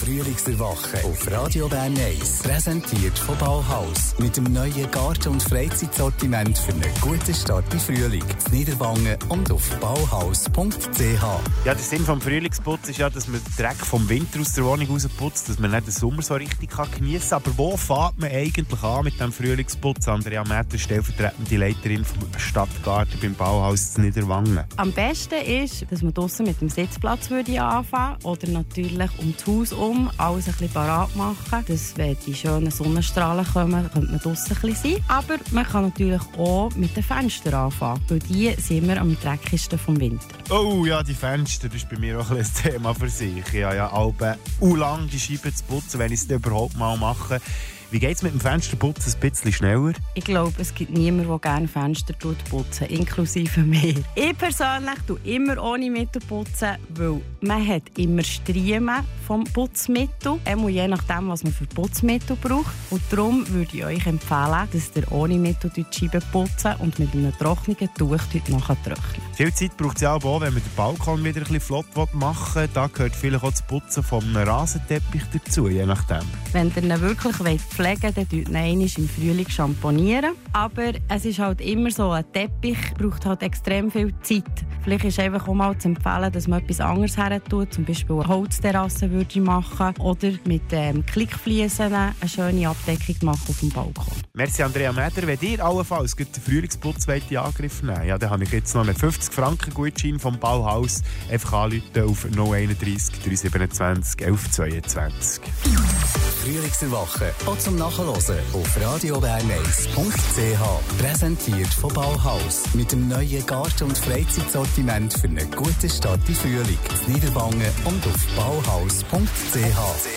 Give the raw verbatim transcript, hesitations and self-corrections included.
Frühlingserwachen auf Radio Bern eins. Präsentiert von Bauhaus. Mit dem neuen Garten- und Freizeitsortiment für einen guten Start im Frühling. In Niederwangen und auf bauhaus punkt c h. Ja, der Sinn vom Frühlingsputz ist ja, dass man den Dreck vom Winter aus der Wohnung rausputzt, dass man nicht den Sommer so richtig geniessen kann. Aber wo fängt man eigentlich an mit dem Frühlingsputz? Andrea Mäter, stellvertretende Leiterin vom Stadtgarten beim Bauhaus in Niederwangen. Am besten ist, dass man draussen mit dem Sitzplatz würde anfangen oder natürlich um das Haus um alles ein bisschen parat machen. Dass, wenn die schönen Sonnenstrahlen kommen, könnte man draussen ein bisschen sein. Aber man kann natürlich auch mit den Fenstern anfangen, weil die sind immer am dreckigsten vom Winter. Oh ja, die Fenster, das ist bei mir auch ein Thema für sich. Ich habe ja alle u lang die Scheiben zu putzen, wenn ich es überhaupt mal mache. Wie geht es mit dem Fensterputzen ein bisschen schneller? Ich glaube, es gibt niemanden, der gerne Fenster putzen, inklusive mir. Ich persönlich tue immer ohne Mittel putzen, weil man hat immer Striemen vom Putzmittel, je nachdem, was man für Putzmittel braucht. Und darum würde ich euch empfehlen, dass ihr ohne Mittel die Scheiben putzen und mit einem trockenen Tuch nachher trocknen. Viel Zeit braucht es ja auch, wenn man den Balkon wieder ein bisschen flott machen will. Da gehört vielleicht auch das Putzen vom Rasenteppich dazu, je nachdem. Wenn ihr ihn wirklich pflegen wollt, dann tut ihn einmal im Frühling schamponieren. Aber es ist halt immer so, ein Teppich braucht halt extrem viel Zeit. Vielleicht ist einfach auch mal zu empfehlen, dass man etwas anderes her tut, zum Beispiel eine Holzterrasse würde machen oder mit ähm, Klickfliesen eine schöne Abdeckung machen auf dem Balkon. Merci Andrea Mäder. Wenn ihr allenfalls den Frühlingsputz in Angriff nehmen, ja, dann habe ich jetzt noch einen fünfzig Franken Gutschein vom Bauhaus. Einfach anrufen auf null eins eins drei sieben zwei eins zwölf zwei. Frühlingserwachen auch zum Nachhören auf radio bern eins punkt c h. Präsentiert von Bauhaus. Mit dem neuen Garten- und Freizeitsortiment für einen guten Start im Frühling. In Niederwangen und auf bauhaus punkt c h.